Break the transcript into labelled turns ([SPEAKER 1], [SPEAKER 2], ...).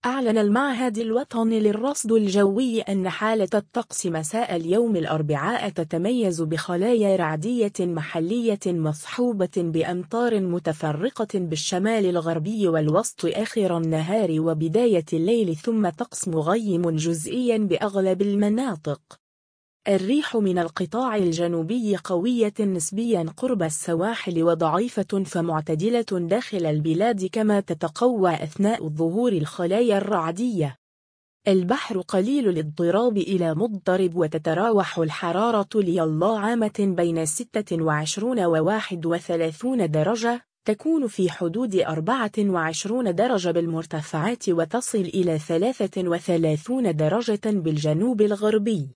[SPEAKER 1] أعلن المعهد الوطني للرصد الجوي أن حالة الطقس مساء اليوم الأربعاء تتميز بخلايا رعدية محلية مصحوبة بأمطار متفرقة بالشمال الغربي والوسط آخر النهار وبداية الليل، ثم طقس مغيم جزئيا بأغلب المناطق. الريح من القطاع الجنوبي قوية نسبيا قرب السواحل وضعيفة فمعتدلة داخل البلاد، كما تتقوى أثناء ظهور الخلايا الرعدية. البحر قليل الاضطراب إلى مضطرب، وتتراوح الحرارة ليلا عامة بين 26 و 31 درجة، تكون في حدود 24 درجة بالمرتفعات وتصل إلى 33 درجة بالجنوب الغربي.